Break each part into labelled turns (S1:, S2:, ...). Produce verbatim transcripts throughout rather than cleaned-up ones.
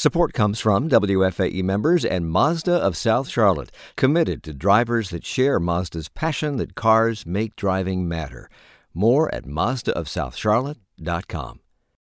S1: Support comes from W F A E members and Mazda of South Charlotte, committed to drivers that share Mazda's passion that cars make driving matter. More at Mazda of South Charlotte dot com.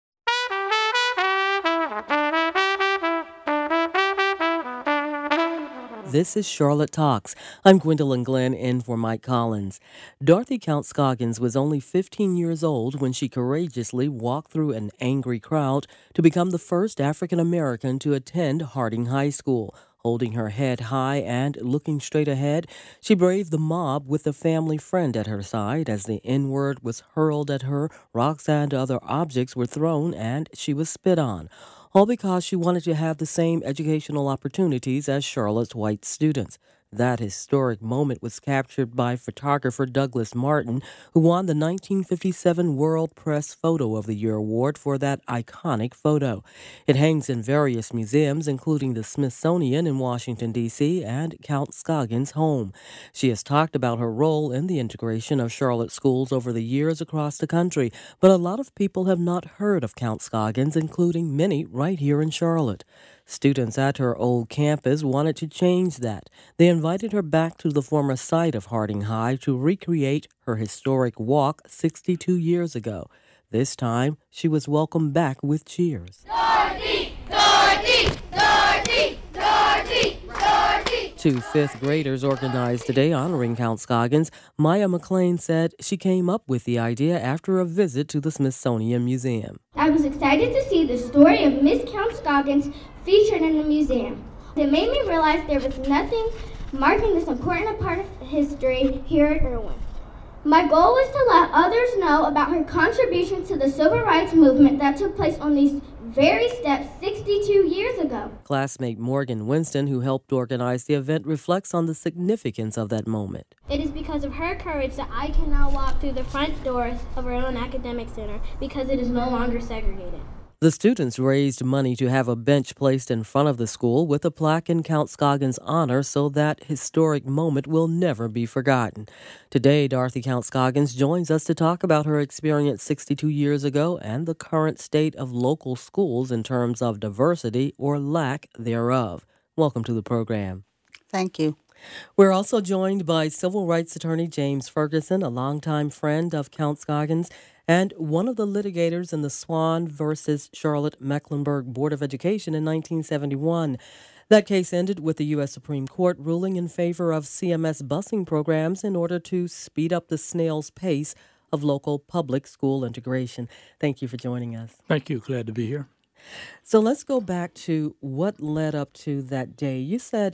S2: This is Charlotte Talks. I'm Gwendolyn Glenn in for Mike Collins. Dorothy Counts-Scoggins was only fifteen years old when she courageously walked through an angry crowd to become the first African American to attend Harding High School. Holding her head high and looking straight ahead, she braved the mob with a family friend at her side as the N-word was hurled at her, rocks and other objects were thrown, and she was spit on. All because she wanted to have the same educational opportunities as Charlotte's white students. That historic moment was captured by photographer Douglas Martin, who won the nineteen fifty-seven World Press Photo of the Year award for that iconic photo. It hangs in various museums, including the Smithsonian in Washington, D C, and Counts-Scoggins' home. She has talked about her role in the integration of Charlotte schools over the years across the country, but a lot of people have not heard of Counts-Scoggins, including many right here in Charlotte. Students at her old campus wanted to change that. They invited her back to the former site of Harding High to recreate her historic walk sixty-two years ago. This time, she was welcomed back with cheers.
S3: Dorothy! Dorothy! Dorothy! Dorothy! Dorothy!
S2: Two fifth graders organized today honoring Counts-Scoggins. Maya McLean said she came up with the idea after a visit to the Smithsonian Museum.
S4: I was excited to see the story of Miss Counts-Scoggins featured in the museum. It made me realize there was nothing marking this important part of history here at Irwin. My goal was to let others know about her contribution to the civil rights movement that took place on these very steps sixty-two years ago.
S2: Classmate Morgan Winston, who helped organize the event, reflects on the significance of that moment.
S5: It is because of her courage that I can now walk through the front doors of our own academic center because it is no longer segregated.
S2: The students raised money to have a bench placed in front of the school with a plaque in Counts-Scoggins' honor so that historic moment will never be forgotten. Today, Dorothy Counts-Scoggins joins us to talk about her experience sixty-two years ago and the current state of local schools in terms of diversity or lack thereof. Welcome to the program.
S6: Thank you.
S2: We're also joined by civil rights attorney James Ferguson, a longtime friend of Counts-Scoggins and one of the litigators in the Swan versus Charlotte Mecklenburg Board of Education in nineteen seventy-one. That case ended with the U S Supreme Court ruling in favor of C M S busing programs in order to speed up the snail's pace of local public school integration. Thank you for joining us.
S7: Thank you. Glad to be here.
S2: So let's go back to what led up to that day. You said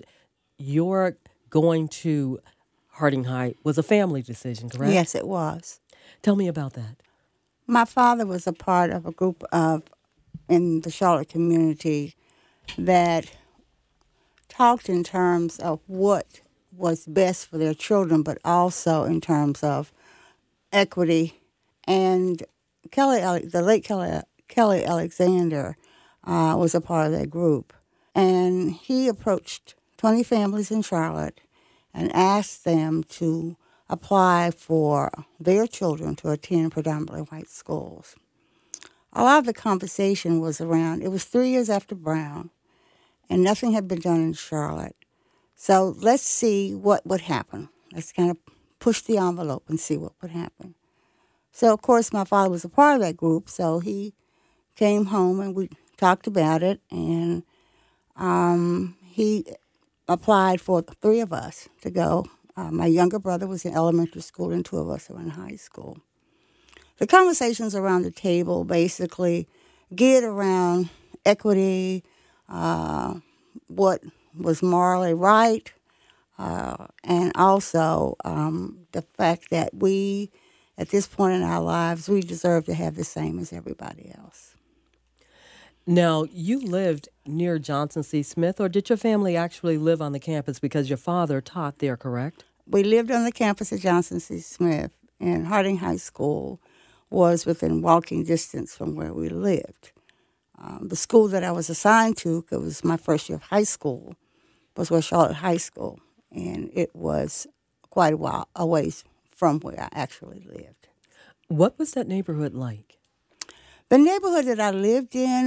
S2: your going to Harding High was a family decision, correct?
S6: Yes, it was.
S2: Tell me about that.
S6: My father was a part of a group of, in the Charlotte community, that talked in terms of what was best for their children, but also in terms of equity. And Kelly, the late Kelly, Kelly Alexander uh, was a part of that group. And he approached twenty families in Charlotte and asked them to apply for their children to attend predominantly white schools. A lot of the conversation was around, it was three years after Brown, and nothing had been done in Charlotte. So let's see what would happen. Let's kind of push the envelope and see what would happen. So, of course, my father was a part of that group, so he came home and we talked about it, and um, he applied for three of us to go. Uh, my younger brother was in elementary school, and two of us were in high school. The conversations around the table basically geared around equity, uh, what was morally right, uh, and also um, the fact that we, at this point in our lives, we deserve to have the same as everybody else.
S2: Now, you lived near Johnson C. Smith, or did your family actually live on the campus because your father taught there, correct?
S6: We lived on the campus of Johnson C. Smith, and Harding High School was within walking distance from where we lived. Um, the school that I was assigned to, because it was my first year of high school, was West Charlotte High School, and it was quite a while away from where I actually lived.
S2: What was that neighborhood like?
S6: The neighborhood that I lived in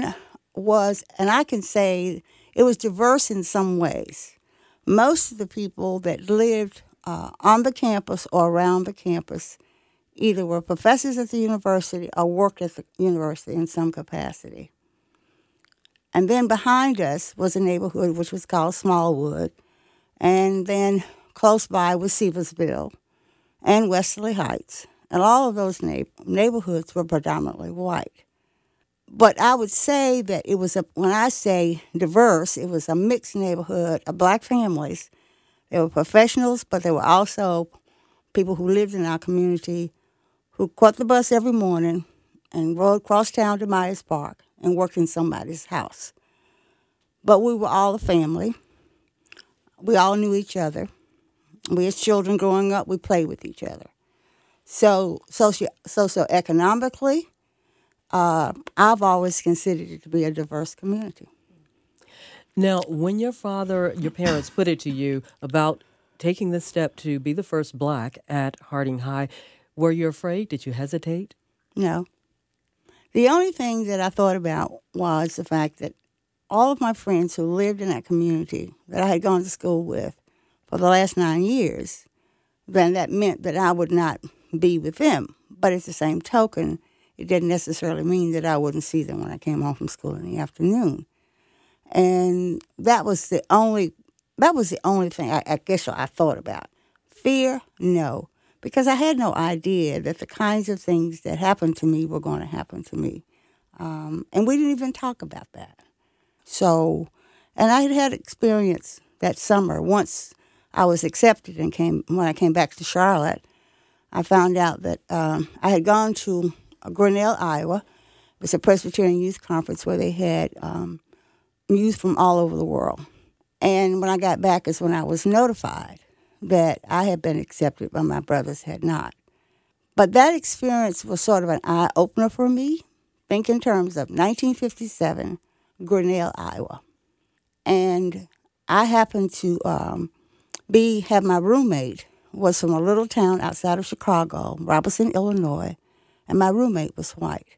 S6: was, and I can say it was diverse in some ways. Most of the people that lived uh, on the campus or around the campus either were professors at the university or worked at the university in some capacity. And then behind us was a neighborhood which was called Smallwood, and then close by was Seversville and Westerly Heights. And all of those na- neighborhoods were predominantly white. But I would say that it was, a, when I say diverse, it was a mixed neighborhood of black families. There were professionals, but there were also people who lived in our community who caught the bus every morning and rode across town to Myers Park and worked in somebody's house. But we were all a family. We all knew each other. We as children growing up, we played with each other. So socio socioeconomically, uh, I've always considered it to be a diverse community.
S2: Now, when your father, your parents put it to you about taking this step to be the first black at Harding High, were you afraid? Did you hesitate?
S6: No. The only thing that I thought about was the fact that all of my friends who lived in that community that I had gone to school with for the last nine years, then that meant that I would not be with them. But at the same token, it didn't necessarily mean that I wouldn't see them when I came home from school in the afternoon. And that was the only that was the only thing I, I guess I thought about. Fear, no, because I had no idea that the kinds of things that happened to me were going to happen to me. Um, and we didn't even talk about that. So, and I had had experience that summer. Once I was accepted and came, when I came back to Charlotte, I found out that um, I had gone to Grinnell, Iowa. It was a Presbyterian Youth Conference where they had um, youth from all over the world. And when I got back is when I was notified that I had been accepted, but my brothers had not. But that experience was sort of an eye-opener for me. Think in terms of nineteen fifty-seven, Grinnell, Iowa. And I happened to um, be, have my roommate was from a little town outside of Chicago, Robertson, Illinois, and my roommate was white.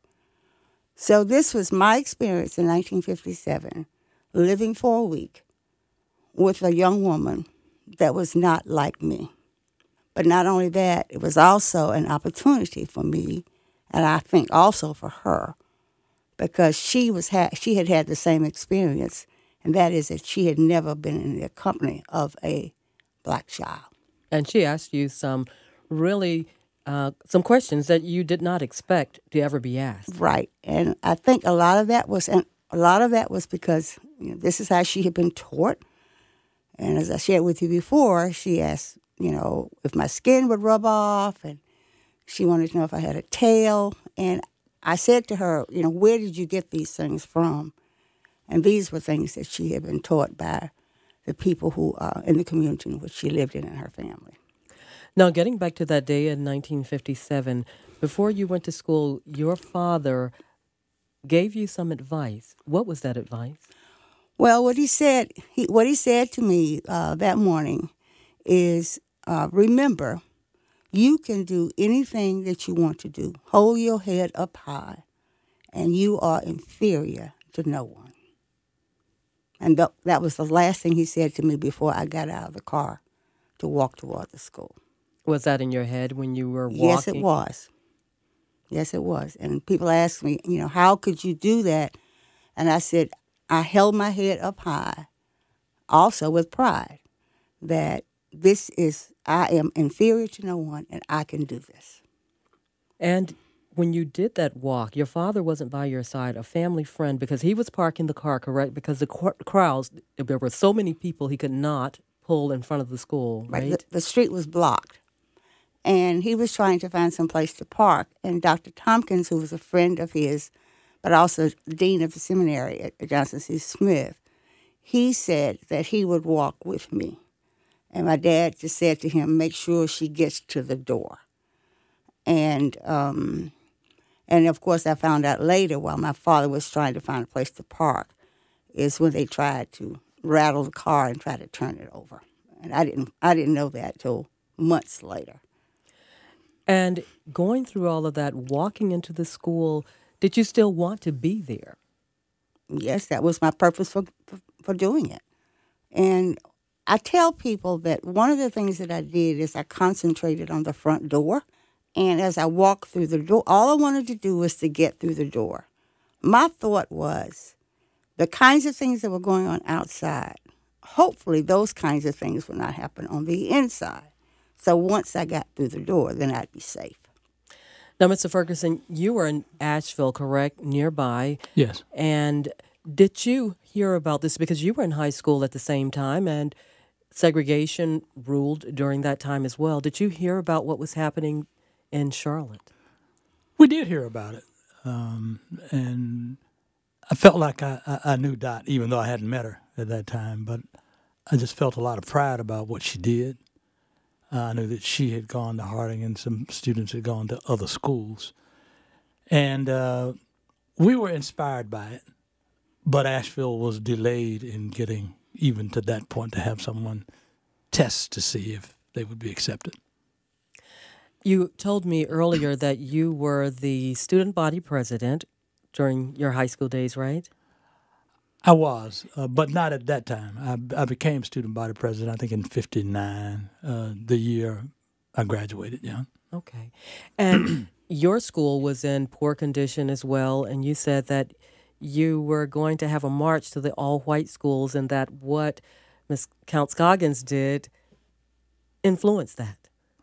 S6: So this was my experience in nineteen fifty-seven, living for a week with a young woman that was not like me. But not only that, it was also an opportunity for me, and I think also for her, because she was ha- she had had the same experience, and that is that she had never been in the company of a black child.
S2: And she asked you some really, uh, some questions that you did not expect to ever be asked.
S6: Right, and I think a lot of that was, and a lot of that was because you know, this is how she had been taught. And as I shared with you before, she asked, you know, if my skin would rub off, and she wanted to know if I had a tail. And I said to her, you know, where did you get these things from? And these were things that she had been taught by the people who uh, in the community in which she lived in and her family.
S2: Now, getting back to that day in nineteen fifty-seven, before you went to school, your father gave you some advice. What was that advice?
S6: Well, what he said, he, what he said to me uh, that morning is, uh, remember, you can do anything that you want to do. Hold your head up high, and you are inferior to no one. And th- that was the last thing he said to me before I got out of the car to walk toward the school.
S2: Was that in your head when you were walking?
S6: Yes, it was. Yes, it was. And people asked me, you know, how could you do that? And I said, I held my head up high, also with pride, that this is, I am inferior to no one, and I can do this.
S2: And when you did that walk, your father wasn't by your side, a family friend, because he was parking the car, correct? Because the qu- crowds, there were so many people he could not pull in front of the school, right?
S6: The, the street was blocked, and he was trying to find some place to park. And Doctor Tompkins, who was a friend of his, but also dean of the seminary at Johnson C. Smith, he said that he would walk with me. And my dad just said to him, make sure she gets to the door. And, um, and of course, I found out later while my father was trying to find a place to park is when they tried to rattle the car and try to turn it over. And I didn't, I didn't know that till months later.
S2: And going through all of that, walking into the school, did you still want to be there?
S6: yes, that was my purpose for, for, for doing it. And I tell people that one of the things that I did is I concentrated on the front door. And as I walked through the door, all I wanted to do was to get through the door. My thought was the kinds of things that were going on outside, hopefully those kinds of things would not happen on the inside. So once I got through the door, then I'd be safe.
S2: Now, Mister Ferguson, you were in Asheville, correct, nearby.
S7: Yes.
S2: And did you hear about this because you were in high school at the same time and segregation ruled during that time as well? Did you hear about what was happening in Charlotte?
S7: We did hear about it. Um, and I felt like I, I, I knew Dot, even though I hadn't met her at that time. But I just felt a lot of pride about what she did. Uh, I knew that she had gone to Harding and some students had gone to other schools. And uh, we were inspired by it. But Asheville was delayed in getting even to that point to have someone test to see if they would be accepted.
S2: You told me earlier that you were the student body president during your high school days, right?
S7: I was, uh, but not at that time. I, I became student body president, I think, in fifty-nine, uh, the year I graduated, yeah.
S2: Okay. And your school was in poor condition as well, and you said that you were going to have a march to the all-white schools and that what Miz Count Scoggins did influenced that.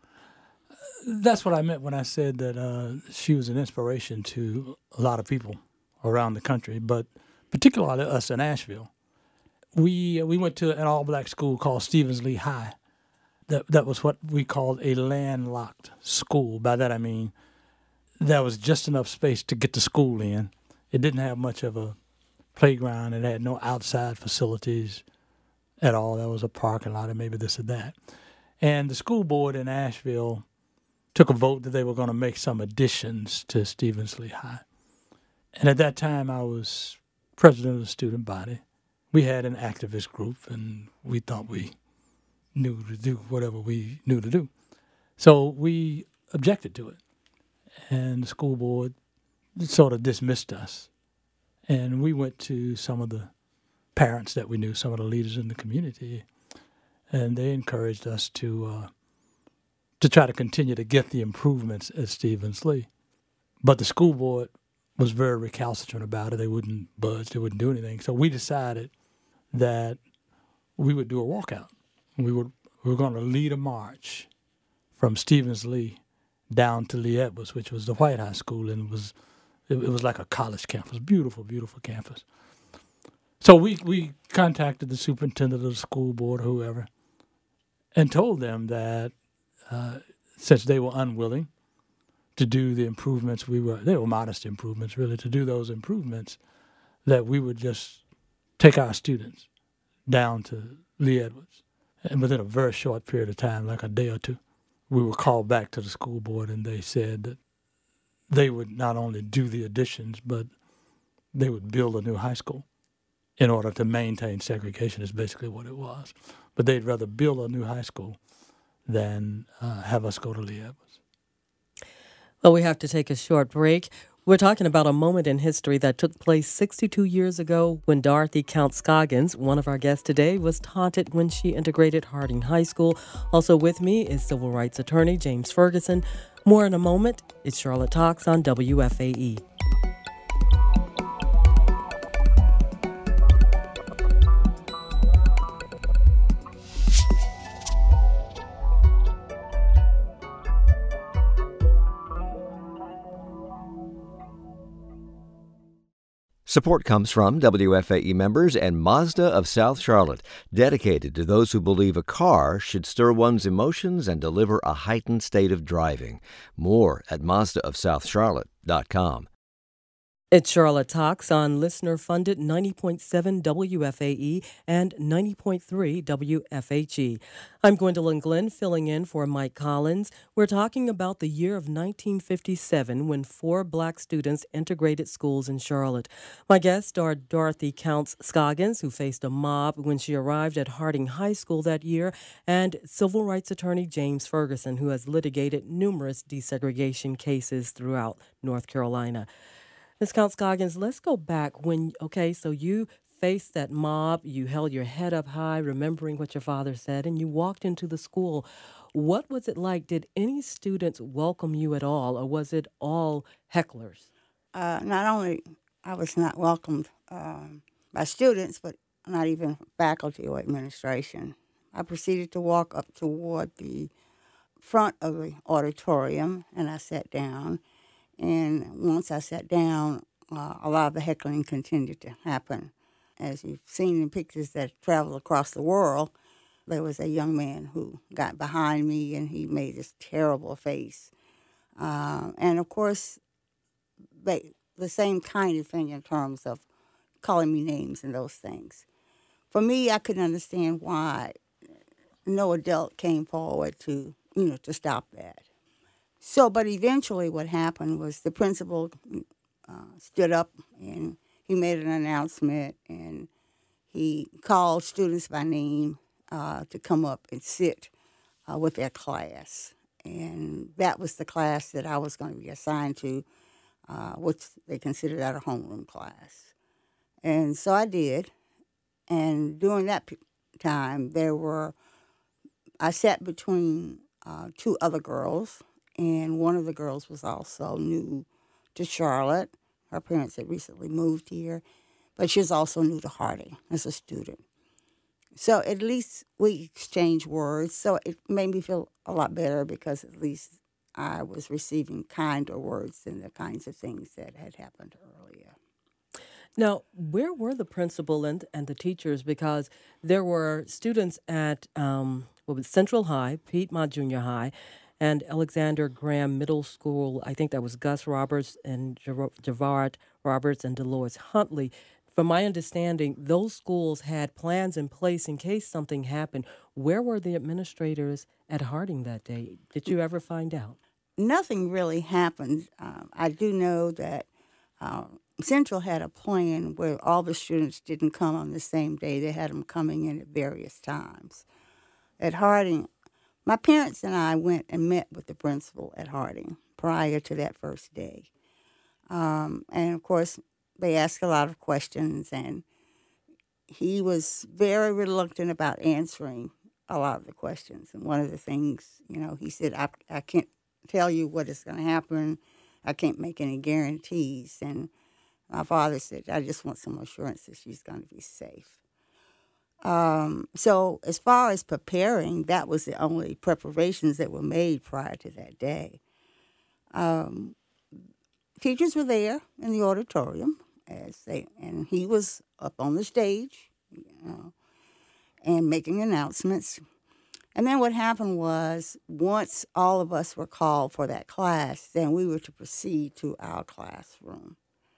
S7: That's what I meant when I said that uh, she was an inspiration to a lot of people around the country, but particularly us in Asheville. We uh, we went to an all-black school called Stevens Lee High. That that was what we called a landlocked school. By that I mean there was just enough space to get to school in. It didn't have much of a playground. It had no outside facilities at all. There was a parking lot and maybe this or that. And the school board in Asheville took a vote that they were going to make some additions to Stevens Lee High. And at that time, I was president of the student body. We had an activist group, and we thought we knew to do whatever we knew to do. So we objected to it. And the school board sort of dismissed us. And we went to some of the parents that we knew, some of the leaders in the community, and they encouraged us to uh, to try to continue to get the improvements at Stevens Lee. But the school board was very recalcitrant about it. They wouldn't budge. They wouldn't do anything. So we decided that we would do a walkout. We, would, we were going to lead a march from Stevens Lee down to Lee Edwards, which was the white high school, and it was it, it was like a college campus, beautiful, beautiful campus. So we, we contacted the superintendent of the school board or whoever and told them that uh, since they were unwilling to do the improvements we were, they were modest improvements really, to do those improvements, that we would just take our students down to Lee Edwards. And within a very short period of time, like a day or two, we were called back to the school board and they said that they would not only do the additions, but they would build a new high school in order to maintain segregation is basically what it was. But they'd rather build a new high school than uh, have us go to Lee Edwards.
S2: Well, we have to take a short break. We're talking about a moment in history that took place sixty-two years ago when Dorothy Count Scoggins, one of our guests today, was taunted when she integrated Harding High School. Also with me is civil rights attorney James Ferguson. More in a moment. It's Charlotte Talks on W F A E.
S1: Support comes from W F A E members and Mazda of South Charlotte, dedicated to those who believe a car should stir one's emotions and deliver a heightened state of driving. More at Mazda of South Charlotte dot com.
S2: It's Charlotte Talks on listener-funded ninety point seven W F A E and ninety point three W F H E. I'm Gwendolyn Glenn, filling in for Mike Collins. We're talking about the year of nineteen fifty-seven when four black students integrated schools in Charlotte. My guests are Dorothy Count Scoggins, who faced a mob when she arrived at Harding High School that year, and civil rights attorney James Ferguson, who has litigated numerous desegregation cases throughout North Carolina. Miss Count Scoggins, let's go back when, okay, so you faced that mob, you held your head up high, remembering what your father said, and you walked into the school. What was it like? Did any students welcome you at all, or was it all hecklers?
S6: Uh, not only I was not welcomed um, by students, but not even faculty or administration. I proceeded to walk up toward the front of the auditorium, and I sat down. And once I sat down, uh, a lot of the heckling continued to happen. As you've seen in pictures that travel across the world, there was a young man who got behind me, and he made this terrible face. Uh, and, of course, they, the same kind of thing in terms of calling me names and those things. For me, I couldn't understand why no adult came forward to, you know, to stop that. So, but eventually what happened was the principal uh, stood up and he made an announcement, and he called students by name uh, to come up and sit uh, with their class. And that was the class that I was going to be assigned to, uh, which they considered that a homeroom class. And so I did. And during that p- time, there were, I sat between uh, two other girls, and one of the girls was also new to Charlotte. Her parents had recently moved here, but she was also new to Harding as a student. So at least we exchanged words, so it made me feel a lot better because at least I was receiving kinder words than the kinds of things that had happened earlier.
S2: Now, where were the principal and, and the teachers? Because there were students at um, what was Central High, Piedmont Junior High, and Alexander Graham Middle School. I think that was Gus Roberts and Javard Roberts and Dolores Huntley. From my understanding, those schools had plans in place in case something happened. Where were the administrators at Harding that day? Did you ever find out?
S6: Nothing really happened. Um, I do know that uh, Central had a plan where all the students didn't come on the same day. They had them coming in at various times. At Harding, my parents and I went and met with the principal at Harding prior to that first day. Um, and, of course, they asked a lot of questions, and he was very reluctant about answering a lot of the questions. And one of the things, you know, he said, I, I can't tell you what is going to happen. I can't make any guarantees. And my father said, I just want some assurance that she's going to be safe. Um, so as far as preparing, that was the only preparations that were made prior to that day. Um, teachers were there in the auditorium, as they, and he was up on the stage, you know, and making announcements. And then what happened was, once all of us were called for that class, then we were to proceed to our classroom.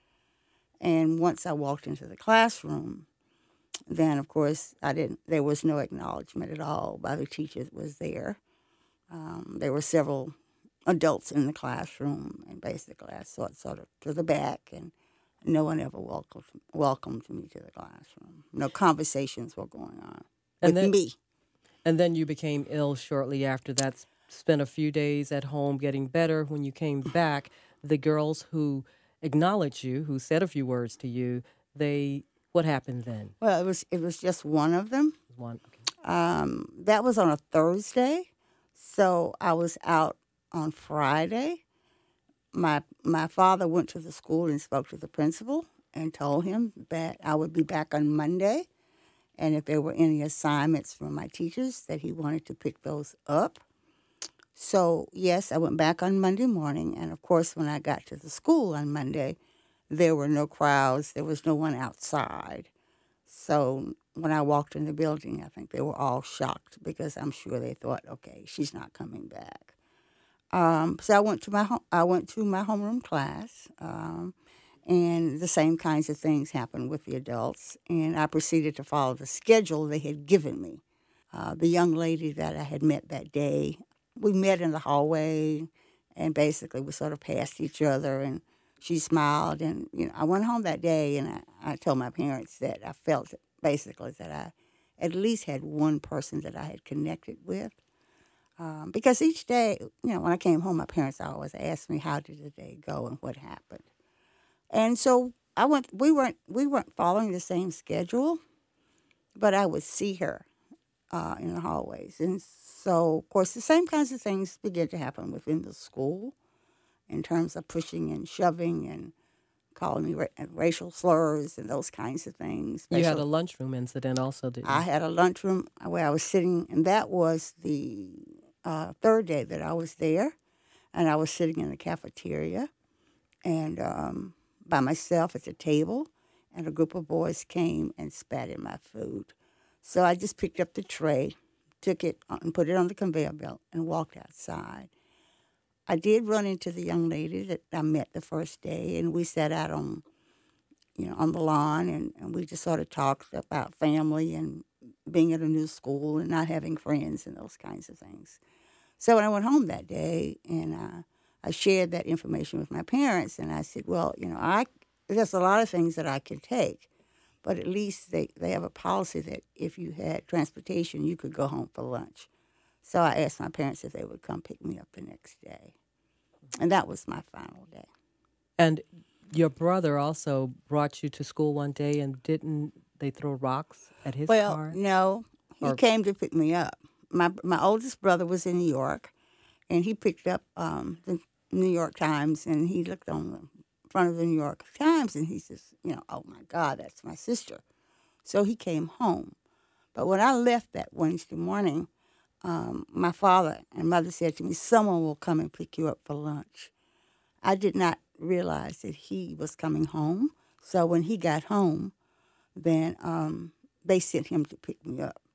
S6: And once I walked into the classroom, then, of course, I didn't. There was no acknowledgement at all by the teacher that was there. Um, there were several adults in the classroom, and basically I saw it sort of to the back, and no one ever welcomed welcomed me to the classroom. No conversations were going on
S2: And
S6: with
S2: then-
S6: me.
S2: And then you became ill shortly after that. S- Spent a few days at home getting better. When you came back, the girls who acknowledged you, who said a few words to you, they what happened then?
S6: Well, it was it was just one of them.
S2: One. Okay.
S6: Um, that was on a Thursday, so I was out on Friday. My my father went to the school and spoke to the principal and told him that I would be back on Monday, and if there were any assignments from my teachers, that he wanted to pick those up. So, yes, I went back on Monday morning, and of course, when I got to the school on Monday, there were no crowds. There was no one outside. So when I walked in the building, I think they were all shocked because I'm sure they thought, okay, she's not coming back. Um, so I went to my home, I went to my homeroom class, um, and the same kinds of things happened with the adults. And I proceeded to follow the schedule they had given me. Uh, the young lady that I had met that day, we met in the hallway, and basically we sort of passed each other, and she smiled. And you know, I went home that day, and I, I told my parents that I felt basically that I at least had one person that I had connected with. Um, because each day, you know, when I came home, my parents always asked me, how did the day go and what happened? And so I went. We weren't we weren't following the same schedule, but I would see her uh, in the hallways, and so of course the same kinds of things began to happen within the school, in terms of pushing and shoving and calling me ra- racial slurs and those kinds of things.
S2: You had
S6: Racial-
S2: a lunchroom incident also, didn't you?
S6: I had a lunchroom where I was sitting, and that was the uh, third day that I was there, and I was sitting in the cafeteria, and um, by myself at the table, and a group of boys came and spat in my food. So I just picked up the tray, took it and put it on the conveyor belt, and walked outside. I did run into the young lady that I met the first day, and we sat out on, you know, on the lawn, and, and we just sort of talked about family and being at a new school and not having friends and those kinds of things. So when I went home that day, and uh, I shared that information with my parents, and I said, well, you know, I there's a lot of things that I can take, but at least they, they have a policy that if you had transportation, you could go home for lunch. So I asked my parents if they would come pick me up the next day. And that was my final day.
S2: And your brother also brought you to school one day, and didn't they throw rocks at his
S6: Well,
S2: car?
S6: no, he
S2: Or-
S6: came to pick me up. My my oldest brother was in New York, and he picked up um, the New York Times, and he looked on the front of the New York Times, and he says, you know, oh, my God, that's my sister. So he came home. But when I left that Wednesday morning, um, my father and mother said to me, someone will come and pick you up for lunch. I did not realize that he was coming home. So when he got home, then um, they sent him to pick me up.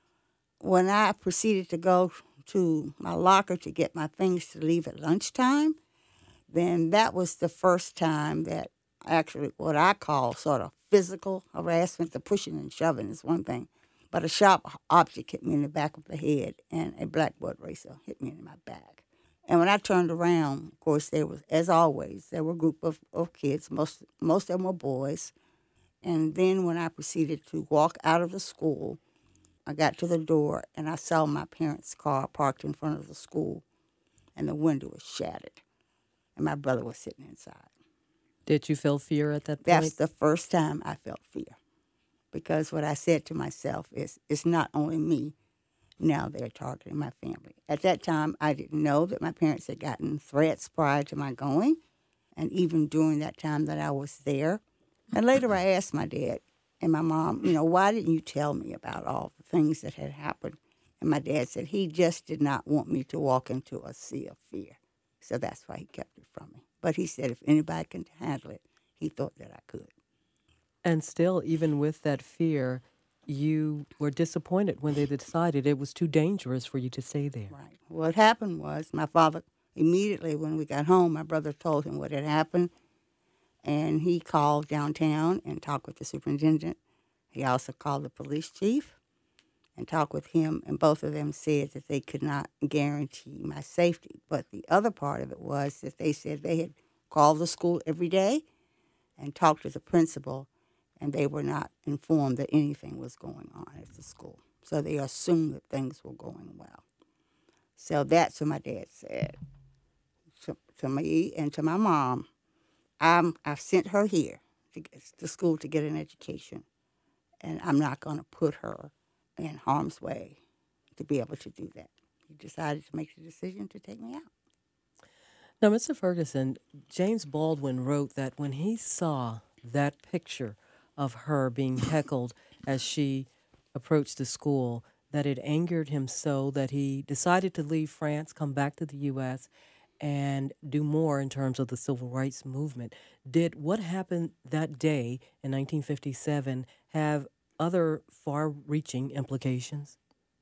S6: When I proceeded to go to my locker to get my things to leave at lunchtime, then that was the first time that actually what I call sort of physical harassment. The pushing and shoving is one thing, but a sharp object hit me in the back of the head, and a blackboard eraser hit me in my back. And when I turned around, of course, there was, as always, there were a group of, of kids. Most most of them were boys. And then when I proceeded to walk out of the school, I got to the door, and I saw my parents' car parked in front of the school, and the window was shattered, and my brother was sitting inside.
S2: Did you feel fear at that point?
S6: That's the first time I felt fear, because what I said to myself is, it's not only me. Now they're targeting my family. At that time, I didn't know that my parents had gotten threats prior to my going, and even during that time that I was there. And later I asked my dad and my mom, you know, why didn't you tell me about all the things that had happened? And my dad said he just did not want me to walk into a sea of fear. So that's why he kept it from me. But he said if anybody can handle it, he thought that I could.
S2: And still, even with that fear, you were disappointed when they decided it was too dangerous for you to stay there.
S6: Right. What happened was my father, immediately when we got home, my brother told him what had happened, and he called downtown and talked with the superintendent. He also called the police chief and talked with him, and both of them said that they could not guarantee my safety. But the other part of it was that they said they had called the school every day and talked to the principal, and they were not informed that anything was going on at the school. So they assumed that things were going well. So that's what my dad said to, to me and to my mom. I'm, I've sent her here to, get, to school to get an education, and I'm not going to put her in harm's way to be able to do that. He decided to make the decision to take me out.
S2: Now, Mister Ferguson, James Baldwin wrote that when he saw that picture of her being heckled as she approached the school, that it angered him so that he decided to leave France, come back to the U S, and do more in terms of the civil rights movement. Did what happened that day in nineteen fifty-seven have other far-reaching implications?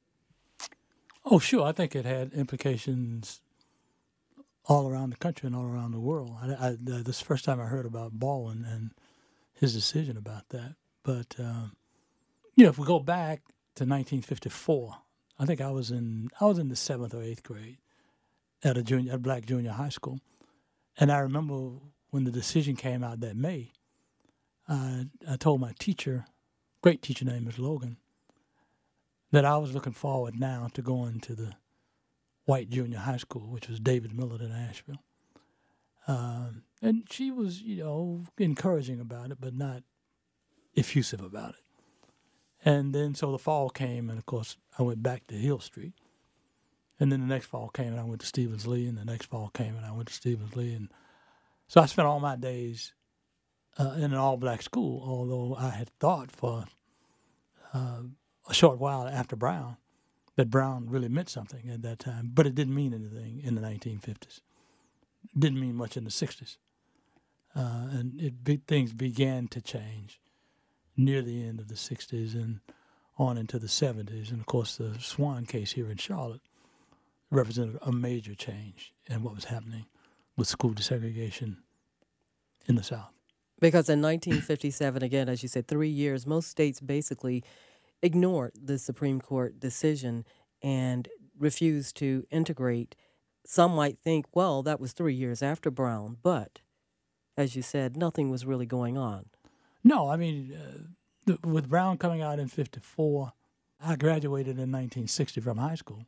S7: Oh, sure. I think it had implications all around the country and all around the world. I, I, this is the first time I heard about Baldwin and his decision about that. But, um, you know, if we go back to nineteen fifty-four, I think I was in I was in the seventh or eighth grade at a junior, at a black junior high school. And I remember when the decision came out that May, uh, I told my teacher, great teacher named Miz Logan, that I was looking forward now to going to the white junior high school, which was David Millard in Asheville. Um, and she was, you know, encouraging about it, but not effusive about it. And then so the fall came, and of course I went back to Hill Street. And then the next fall came, and I went to Stevens Lee, and the next fall came, and I went to Stevens Lee. And so I spent all my days uh, in an all-black school, although I had thought for uh, a short while after Brown that Brown really meant something at that time, but it didn't mean anything in the nineteen fifties. It didn't mean much in the sixties. Uh, and it be, things began to change near the end of the sixties and on into the seventies. And, of course, the Swan case here in Charlotte represented a major change in what was happening with school desegregation in the South.
S2: Because in nineteen fifty-seven, again, as you said, three years, most states basically ignored the Supreme Court decision and refused to integrate. Some might think, well, that was three years after Brown, but as you said, nothing was really going on.
S7: No, I mean, uh, th- with Brown coming out in fifty-four, I graduated in nineteen sixty from high school,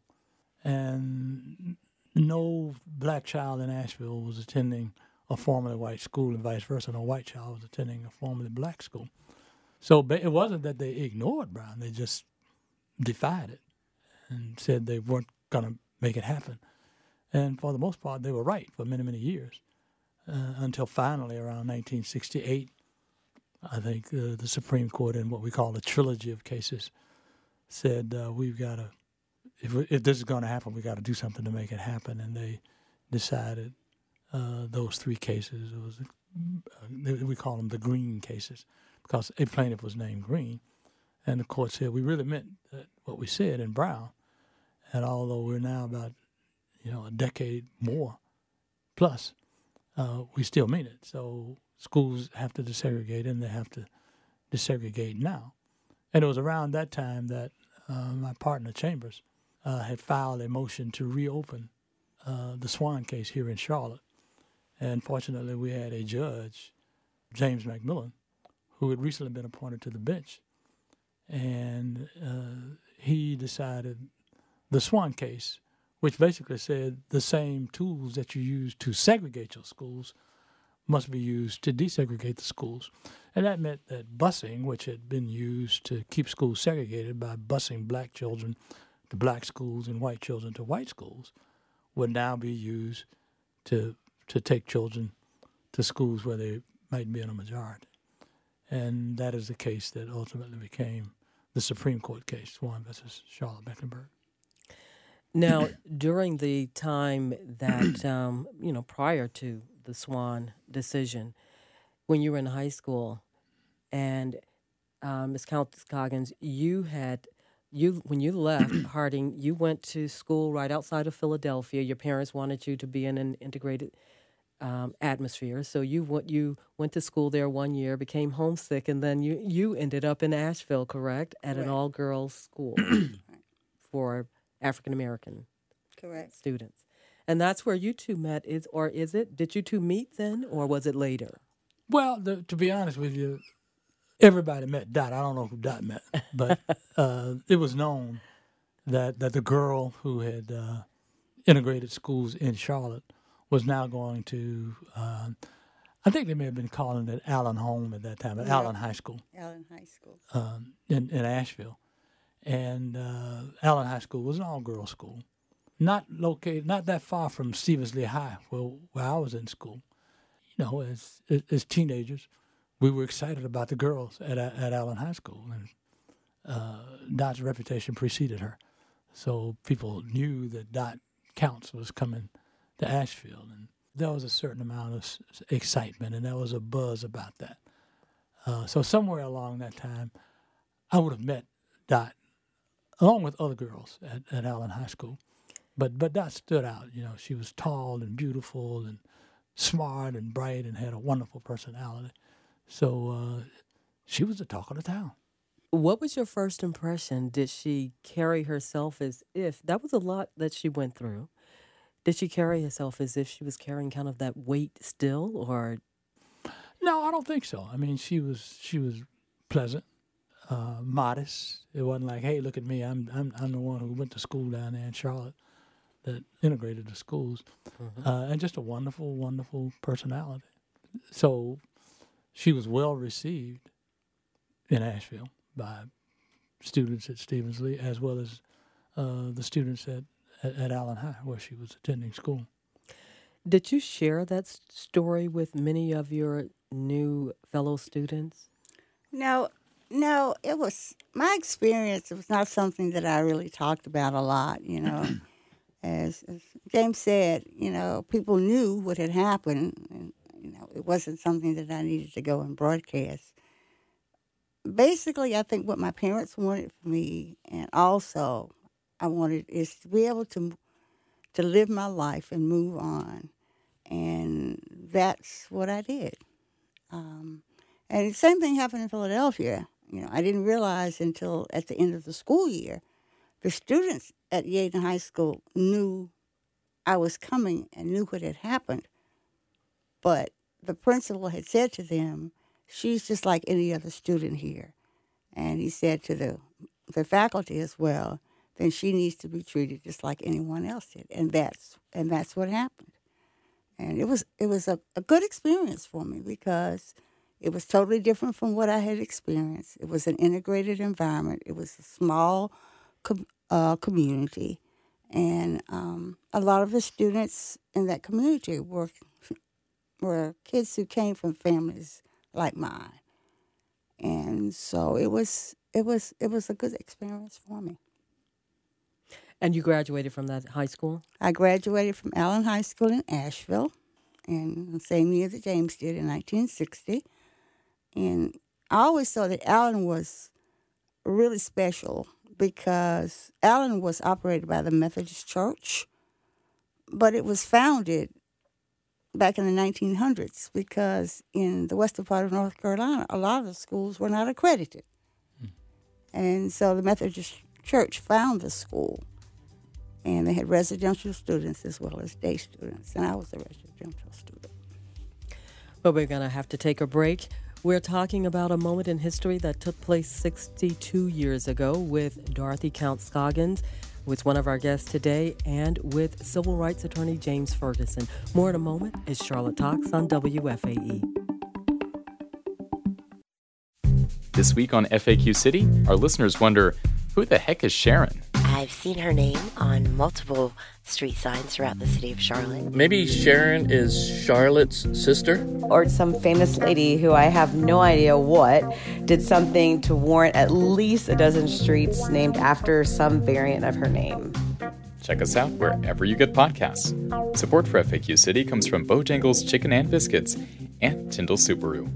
S7: and no black child in Asheville was attending a formerly white school, and vice versa. No white child was attending a formerly black school. So it wasn't that they ignored Brown; they just defied it and said they weren't going to make it happen. And for the most part, they were right for many, many years, uh, until finally around nineteen sixty-eight, I think uh, the Supreme Court, in what we call a trilogy of cases, said uh, we've got to, if, we, if this is going to happen, we got to do something to make it happen. And they decided uh, those three cases. It was uh, we call them the Green cases because a plaintiff was named Green, and the court said we really meant that what we said in Brown. And although we're now about you know a decade more plus, uh, we still mean it. So schools have to desegregate, and they have to desegregate now. And it was around that time that uh, my partner, Chambers, uh, had filed a motion to reopen uh, the Swan case here in Charlotte. And fortunately, we had a judge, James McMillan, who had recently been appointed to the bench. And uh, he decided the Swan case, which basically said the same tools that you use to segregate your schools must be used to desegregate the schools. And that meant that busing, which had been used to keep schools segregated by busing black children to black schools and white children to white schools, would now be used to to take children to schools where they might be in a majority. And that is the case that ultimately became the Supreme Court case, Swan versus Charlotte-Mecklenburg.
S2: Now, during the time that, um, you know, prior to the Swan decision, when you were in high school, and uh, Miz Countess Scoggins, you had, you when you left Harding, you went to school right outside of Philadelphia. Your parents wanted you to be in an integrated um, atmosphere, so you went you went to school there one year, became homesick, and then you you ended up in Asheville, correct, at
S6: Correct.
S2: an all-girls school for African American
S6: Correct.
S2: students. And that's where you two met, is or is it? Did you two meet then, or was it later?
S7: Well, the, to be honest with you, everybody met Dot. I don't know who Dot met, but uh, it was known that, that the girl who had uh, integrated schools in Charlotte was now going to, uh, I think they may have been calling it Allen Home at that time, at
S6: Yeah.
S7: Allen High School
S6: Allen High School.
S7: um, in, in Asheville. And uh, Allen High School was an all-girls school, not located, not that far from Stevens Lee High, where, where I was in school. You know, as as teenagers, we were excited about the girls at at Allen High School, and uh, Dot's reputation preceded her, so people knew that Dot Counts was coming to Asheville, and there was a certain amount of s- excitement, and there was a buzz about that. Uh, so somewhere along that time, I would have met Dot along with other girls at, at Allen High School, but but Dot stood out. You know, she was tall and beautiful and smart and bright and had a wonderful personality. So uh, she was the talk of the town.
S2: What was your first impression? Did she carry herself as if, that was a lot that she went through. Did she carry herself as if she was carrying kind of that weight still, or?
S7: No, I don't think so. I mean, she was she was pleasant, uh, modest. It wasn't like, hey, look at me, I'm I'm I'm the one who went to school down there in Charlotte. that integrated the schools,
S2: Mm-hmm.
S7: uh, and just a wonderful, wonderful personality. So she was well received in Asheville by students at Stevens Lee as well as uh, the students at, at, at Allen High, where she was attending school.
S2: Did you share that s- story with many of your new fellow students?
S6: No, no, it was my experience. It was not something that I really talked about a lot, you know. as, as James said, you know, people knew what had happened, and you know, it wasn't something that I needed to go and broadcast. Basically, I think what my parents wanted for me, and also I wanted, is to be able to to live my life and move on, and that's what I did. Um, and the same thing happened in Philadelphia. You know, I didn't realize until at the end of the school year, the students at Yaden High School knew I was coming and knew what had happened. But the principal had said to them, she's just like any other student here. And he said to the the faculty as well, then she needs to be treated just like anyone else did. And that's and that's what happened. And it was it was a, a good experience for me because it was totally different from what I had experienced. It was an integrated environment. It was a small com- uh, community. And um, a lot of the students in that community were were kids who came from families like mine. And so it was it was it was a good experience for me.
S2: And you graduated from that high school?
S6: I graduated from Allen High School in Asheville in the same year that James did in nineteen sixty. And I always thought that Allen was really special because Allen was operated by the Methodist Church, but it was founded back in the nineteen hundreds because in the western part of North Carolina, a lot of the schools were not accredited. Mm. And so the Methodist Church found the school, and they had residential students as well as day students, and I was a residential student.
S2: But we're going to have to take a break. We're talking about a moment in history that took place sixty-two years ago with Dorothy Count Scoggins, who is one of our guests today, and with civil rights attorney James Ferguson. More in a moment as Charlotte Talks on W F A E.
S8: This week on F A Q City, our listeners wonder, who the heck is Sharon?
S9: I've seen her name on multiple street signs throughout the city of Charlotte.
S10: Maybe Sharon is Charlotte's sister?
S11: Or some famous lady who I have no idea what did something to warrant at least a dozen streets named after some variant of her name.
S8: Check us out wherever you get podcasts. Support for F A Q City comes from Bojangles Chicken and Biscuits and Tyndall Subaru.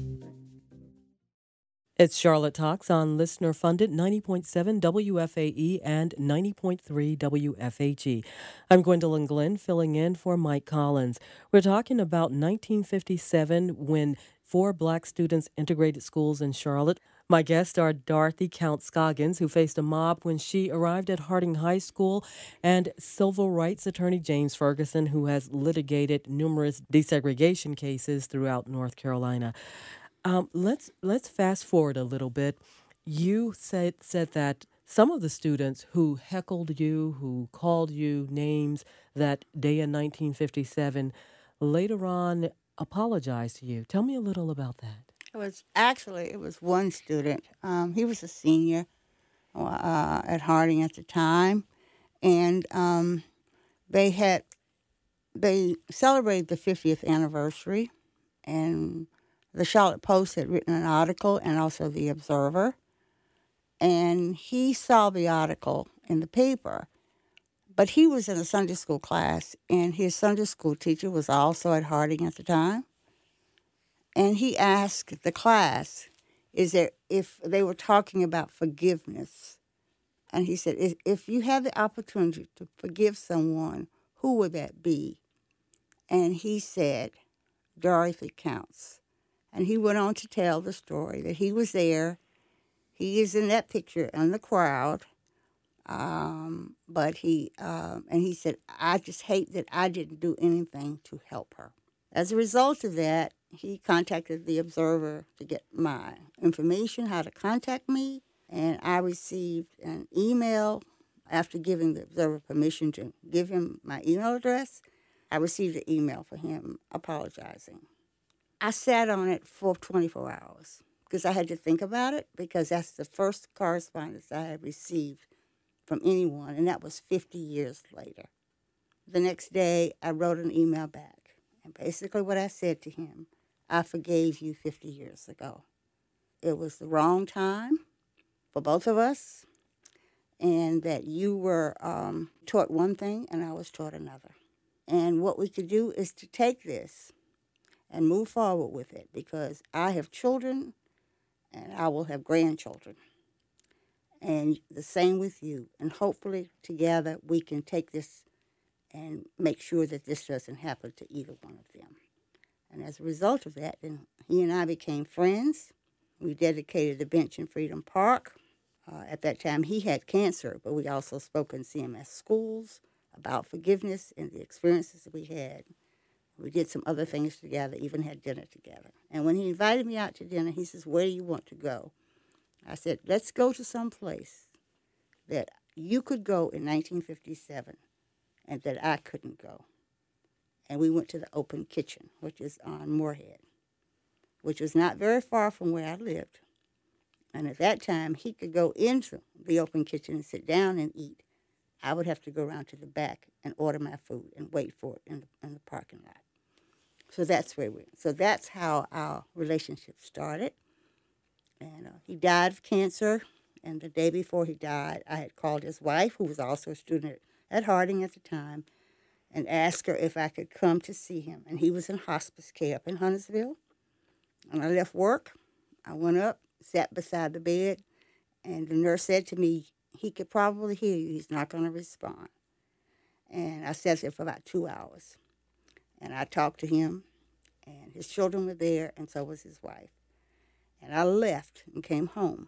S2: It's Charlotte Talks on listener-funded ninety point seven W F A E and ninety point three W F H E. I'm Gwendolyn Glenn, filling in for Mike Collins. We're talking about nineteen fifty-seven when four black students integrated schools in Charlotte. My guests are Dorothy Count Scoggins, who faced a mob when she arrived at Harding High School, and civil rights attorney James Ferguson, who has litigated numerous desegregation cases throughout North Carolina. Um, let's let's fast forward a little bit. You said said that some of the students who heckled you, who called you names that day in nineteen fifty-seven, later on apologized to you. Tell me a little about that.
S6: It was actually it was one student. Um, he was a senior uh, at Harding at the time, and um, they had they celebrated the fiftieth anniversary, and the Charlotte Post had written an article, and also the Observer, and he saw the article in the paper, but he was in a Sunday school class, and his Sunday school teacher was also at Harding at the time, and he asked the class, "Is there if they were talking about forgiveness?" And he said, "If if you had the opportunity to forgive someone, who would that be?" And he said, "Dorothy Counts." And he went on to tell the story that he was there. He is in that picture in the crowd. Um, but he, um, and he said, "I just hate that I didn't do anything to help her." As a result of that, he contacted the Observer to get my information, how to contact me. And I received an email after giving the observer permission to give him my email address, I received an email from him apologizing. I sat on it for twenty-four hours because I had to think about it, because that's the first correspondence I had received from anyone, and that was fifty years later. The next day, I wrote an email back, and basically what I said to him, I forgave you fifty years ago. It was the wrong time for both of us, and that you were um, taught one thing and I was taught another. And what we could do is to take this and move forward with it, because I have children and I will have grandchildren. And the same with you. And hopefully together we can take this and make sure that this doesn't happen to either one of them. And as a result of that, then he and I became friends. We dedicated the bench in Freedom Park. Uh, at that time, he had cancer, but we also spoke in C M S schools about forgiveness and the experiences that we had. We did some other things together, even had dinner together. And when he invited me out to dinner, he says, where do you want to go? I said, let's go to some place that you could go in nineteen fifty-seven and that I couldn't go. And we went to the Open Kitchen, which is on Moorhead, which was not very far from where I lived. And at that time, he could go into the Open Kitchen and sit down and eat. I would have to go around to the back and order my food and wait for it in the, in the parking lot. So that's where we. So that's how our relationship started. And uh, he died of cancer. And the day before he died, I had called his wife, who was also a student at Harding at the time, and asked her if I could come to see him. And he was in hospice care up in Huntersville. And I left work. I went up, sat beside the bed, and the nurse said to me, he could probably hear you. He's not going to respond. And I sat there for about two hours. And I talked to him, and his children were there, and so was his wife. And I left and came home.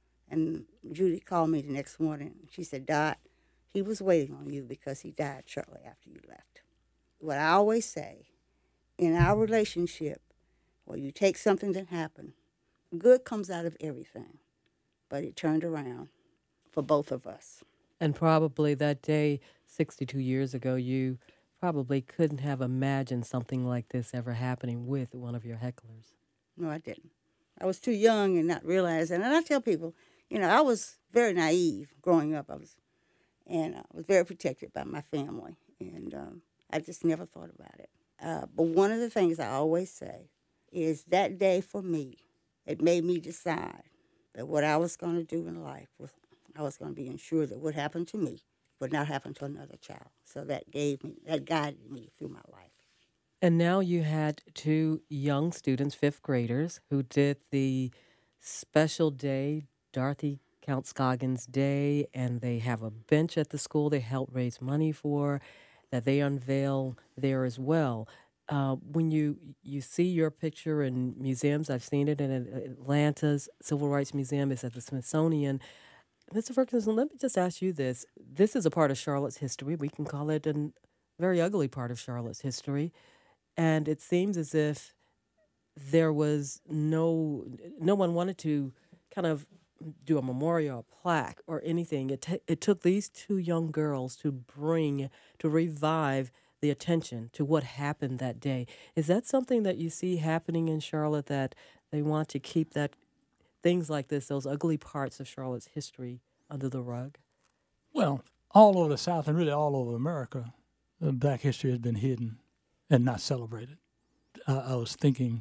S6: And Judy called me the next morning. She said, Dot, he was waiting on you because he died shortly after you left. What I always say, in our relationship, where you take something that happened, good comes out of everything. But it turned around for both of us.
S2: And probably that day, sixty-two years ago, you probably couldn't have imagined something like this ever happening with one of your hecklers.
S6: No, I didn't. I was too young and not realizing. And I tell people, you know, I was very naive growing up. I was, and I was very protected by my family. And um, I just never thought about it. Uh, but one of the things I always say is that day for me, it made me decide that what I was going to do in life was I was going to be ensured that what happened to me would not happen to another child. So that gave me, that guided me through my life.
S2: And now you had two young students, fifth graders, who did the special day, Dorothy Count Scoggins Day, and they have a bench at the school they help raise money for, that they unveil there as well. Uh, when you, you see your picture in museums, I've seen it in Atlanta's Civil Rights Museum, it's at the Smithsonian. Mister Ferguson, let me just ask you this. This is a part of Charlotte's history. We can call it a very ugly part of Charlotte's history. And it seems as if there was no, no one wanted to kind of do a memorial, a plaque, or anything. It, t- it took these two young girls to bring, to revive the attention to what happened that day. Is that something that you see happening in Charlotte, that they want to keep that, things like this, those ugly parts of Charlotte's history, under the rug?
S7: Well, all over the South and really all over America, uh, black history has been hidden and not celebrated. Uh, I was thinking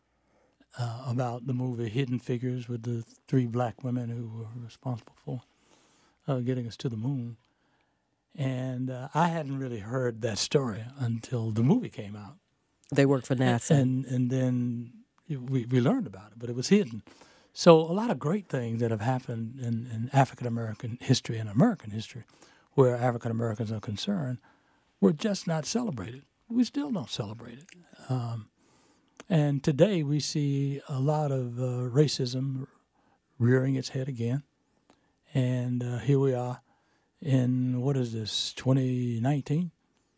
S7: uh, about the movie Hidden Figures with the three black women who were responsible for uh, getting us to the moon. And uh, I hadn't really heard that story until the movie came out.
S2: They worked for NASA.
S7: And, and then we, we learned about it, but it was hidden. So a lot of great things that have happened in, in African-American history and American history, where African-Americans are concerned, were just not celebrated. We still don't celebrate it. Um, and today we see a lot of uh, racism rearing its head again. And uh, here we are in, what is this, twenty nineteen?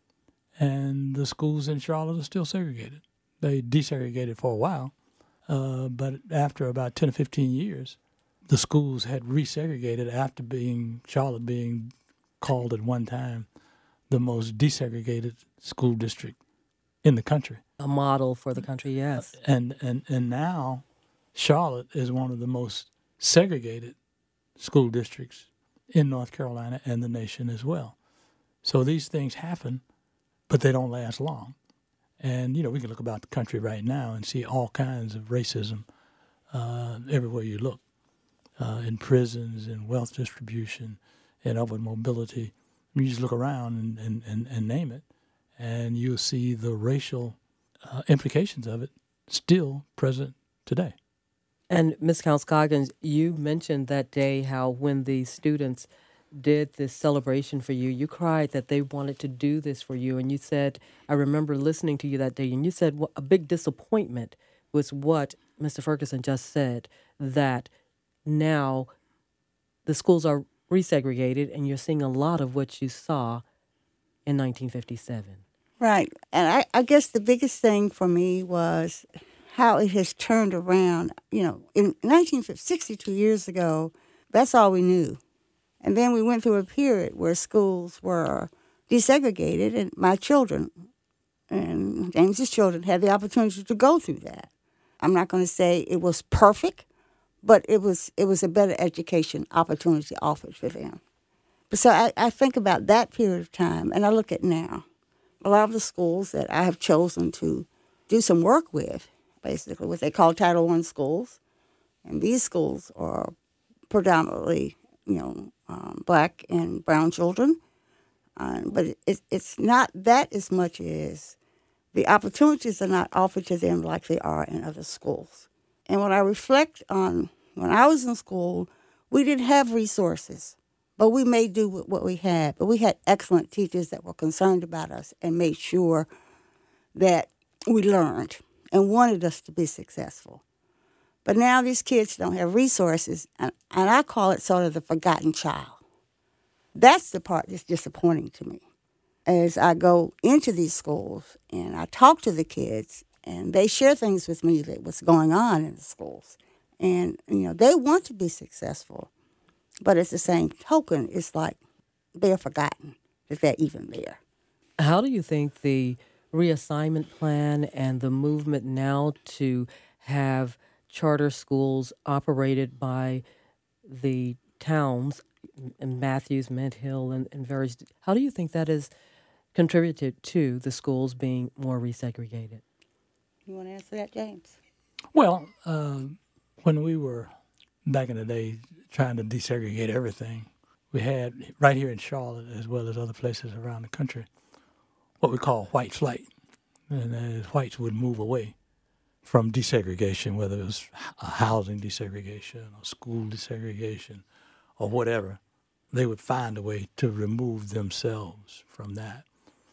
S7: And the schools in Charlotte are still segregated. They desegregated for a while. Uh, but after about ten or fifteen years, the schools had resegregated after being Charlotte being called at one time the most desegregated school district in the country.
S2: A model for the country, yes.
S7: And, and, and now Charlotte is one of the most segregated school districts in North Carolina and the nation as well. So these things happen, but they don't last long. And, you know, we can look about the country right now and see all kinds of racism uh, everywhere you look, uh, in prisons, in wealth distribution, in upward mobility. You just look around and, and, and, and name it, and you'll see the racial uh, implications of it still present today.
S2: And Miz Counts-Scoggins, you mentioned that day how when the students did this celebration for you, you cried that they wanted to do this for you. And you said, I remember listening to you that day, and you said well, a big disappointment was what Mister Ferguson just said, that now the schools are resegregated and you're seeing a lot of what you saw in nineteen fifty-seven.
S6: Right. And I, I guess the biggest thing for me was how it has turned around. You know, in nineteen sixty-two years ago, that's all we knew. And then we went through a period where schools were desegregated, and my children and James's children had the opportunity to go through that. I'm not going to say it was perfect, but it was it was a better education opportunity offered for them. But so I, I think about that period of time, and I look at now. A lot of the schools that I have chosen to do some work with, basically what they call Title One schools, and these schools are predominantly, you know, um, black and brown children. Uh, but it, it's not that as much as the opportunities are not offered to them like they are in other schools. And when I reflect on when I was in school, we didn't have resources, but we made do with what we had. But we had excellent teachers that were concerned about us and made sure that we learned and wanted us to be successful. But now these kids don't have resources, and, and I call it sort of the forgotten child. That's the part that's disappointing to me. As I go into these schools and I talk to the kids, and they share things with me that what's going on in the schools. And, you know, they want to be successful, but at the same token, it's like they're forgotten that they're even there.
S2: How do you think the reassignment plan and the movement now to have charter schools operated by the towns in Matthews, Mint Hill, and, and various, how do you think that has contributed to the schools being more resegregated?
S6: You want to answer that, James?
S7: Well, uh, when we were back in the day trying to desegregate everything, we had right here in Charlotte as well as other places around the country what we call white flight. And as whites would move away from desegregation, whether it was a housing desegregation or school desegregation or whatever, they would find a way to remove themselves from that.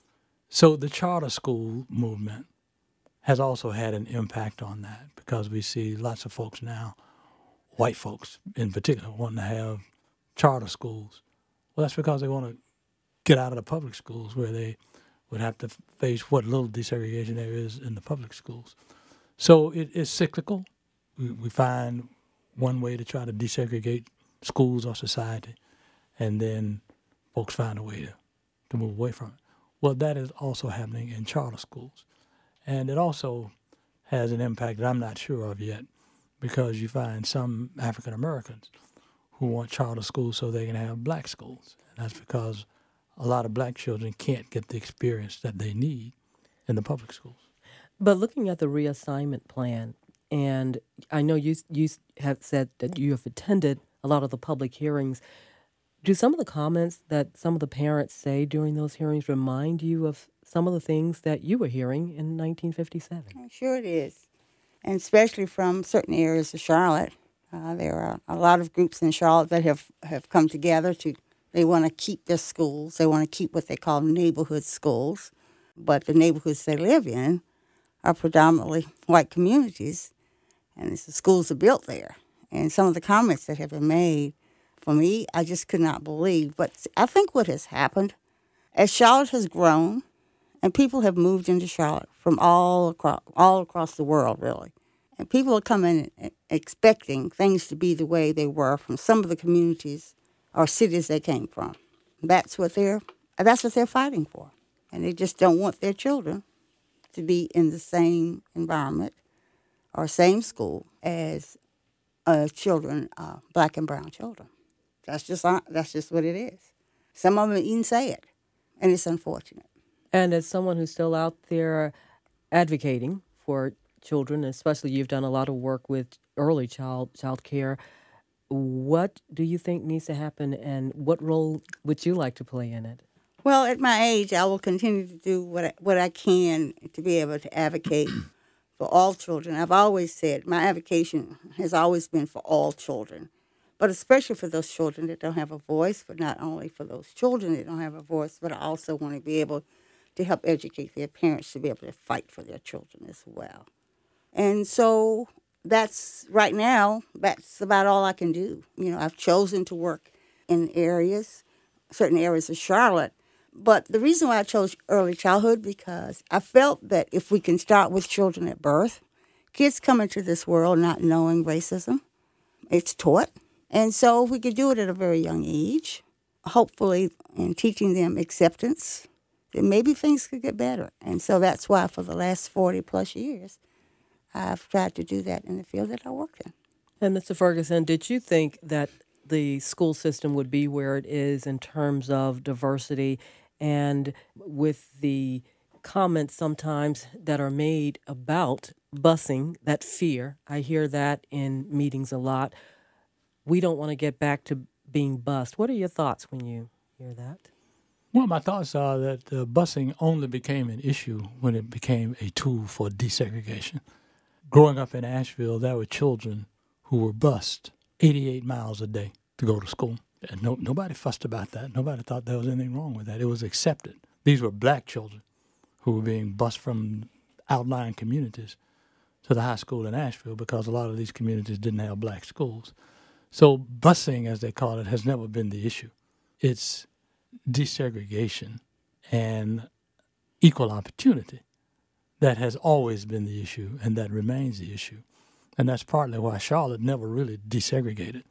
S7: So the charter school movement has also had an impact on that, because we see lots of folks now, white folks in particular, wanting to have charter schools. Well, that's because they want to get out of the public schools where they would have to face what little desegregation there is in the public schools. So it is cyclical. We, we find one way to try to desegregate schools or society, and then folks find a way to, to move away from it. Well, that is also happening in charter schools. And it also has an impact that I'm not sure of yet, because you find some African Americans who want charter schools so they can have black schools. And that's because a lot of black children can't get the experience that they need in the public schools.
S2: But looking at the reassignment plan, and I know you you have said that you have attended a lot of the public hearings. Do some of the comments that some of the parents say during those hearings remind you of some of the things that you were hearing in nineteen fifty-seven?
S6: I'm sure it is, and especially from certain areas of Charlotte. Uh, there are a lot of groups in Charlotte that have, have come together to, they want to keep their schools. They want to keep what they call neighborhood schools, but the neighborhoods they live in are predominantly white communities, and the schools are built there. And some of the comments that have been made, for me, I just could not believe. But I think what has happened, as Charlotte has grown, and people have moved into Charlotte from all across, all across the world, really. And people are coming expecting things to be the way they were from some of the communities or cities they came from. That's what they're that's what they're fighting for. And they just don't want their children to be in the same environment or same school as uh, children, uh, black and brown children. That's just that's just what it is. Some of them even say it, and it's unfortunate.
S2: And as someone who's still out there advocating for children, especially you've done a lot of work with early child child care, what do you think needs to happen, and what role would you like to play in it?
S6: Well, at my age, I will continue to do what I, what I can to be able to advocate for all children. I've always said my advocacy has always been for all children, but especially for those children that don't have a voice, but not only for those children that don't have a voice, but I also want to be able to help educate their parents to be able to fight for their children as well. And so that's, right now, that's about all I can do. You know, I've chosen to work in areas, certain areas of Charlotte. But the reason why I chose early childhood, because I felt that if we can start with children at birth, kids come into this world not knowing racism. It's taught. And so if we could do it at a very young age, hopefully in teaching them acceptance, then maybe things could get better. And so that's why for the last forty plus years, I've tried to do that in the field that I work in.
S2: And Mister Ferguson, did you think that the school system would be where it is in terms of diversity, and with the comments sometimes that are made about busing, that fear? I hear that in meetings a lot. We don't want to get back to being bused. What are your thoughts when you hear that?
S7: Well, my thoughts are that uh, busing only became an issue when it became a tool for desegregation. Growing up in Asheville, there were children who were bused eighty-eight miles a day to go to school. And no, nobody fussed about that. Nobody thought there was anything wrong with that. It was accepted. These were black children who were being bused from outlying communities to the high school in Asheville because a lot of these communities didn't have black schools. So busing, as they call it, has never been the issue. It's desegregation and equal opportunity that has always been the issue, and that remains the issue. And that's partly why Charlotte never really desegregated.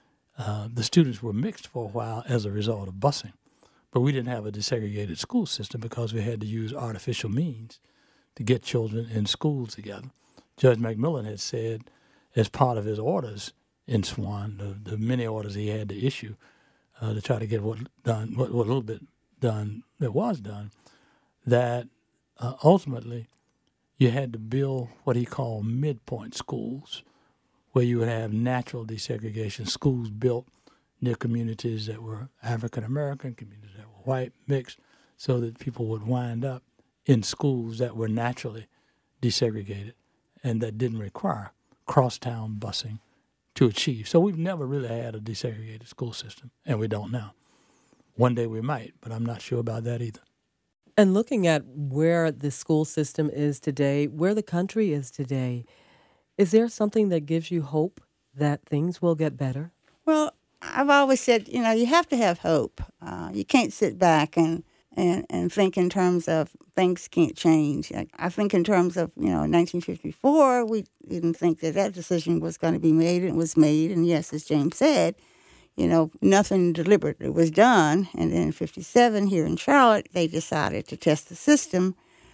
S7: Uh, the students were mixed for a while as a result of busing, but we didn't have a desegregated school system because we had to use artificial means to get children in schools together. Judge McMillan had said, as part of his orders in Swan, the, the many orders he had to issue uh, to try to get what done, what, what little bit done that was done, that uh, ultimately you had to build what he called midpoint schools, where you would have natural desegregation, schools built near communities that were African-American, communities that were white, mixed, so that people would wind up in schools that were naturally desegregated and that didn't require crosstown busing to achieve. So we've never really had a desegregated school system, and we don't now. One day we might, but I'm not sure about that either.
S2: And looking at where the school system is today, where the country is today, is there something that gives you hope that things will get better?
S6: Well, I've always said, you know, you have to have hope. Uh, you can't sit back and, and, and think in terms of things can't change. I, I think in terms of, you know, nineteen fifty-four, we didn't think that that decision was going to be made, and it was made. And yes, as James said, you know, nothing deliberately was done. And then in fifty-seven, here in Charlotte, they decided to test the system.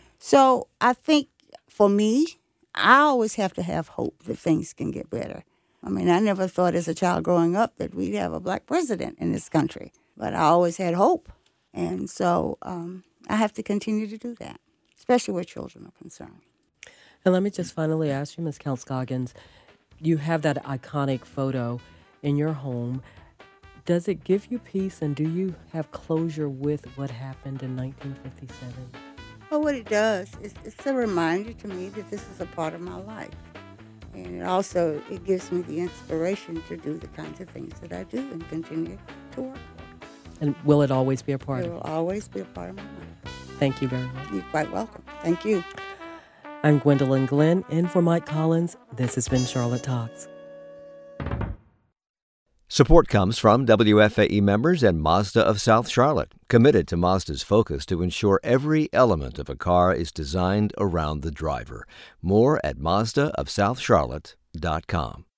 S6: So I think for me, I always have to have hope that things can get better. I mean, I never thought as a child growing up that we'd have a black president in this country, but I always had hope. And so um, I have to continue to do that, especially where children are concerned.
S2: And let me just finally ask you, Miz Count Scoggins, you have that iconic photo in your home. Does it give you peace, and do you have closure with what happened in nineteen fifty-seven?
S6: Well, what it does is it's a reminder to me that this is a part of my life. And it also, it gives me the inspiration to do the kinds of things that I do and continue to work for.
S2: And will it always be a part
S6: it
S2: of it?
S6: It will always be a part of my life.
S2: Thank you very much.
S6: You're quite welcome. Thank you.
S2: I'm Gwendolyn Glenn, in for Mike Collins. This has been Charlotte Talks.
S1: Support comes from W F A E members and Mazda of South Charlotte, committed to Mazda's focus to ensure every element of a car is designed around the driver. More at Mazda of South Charlotte dot com.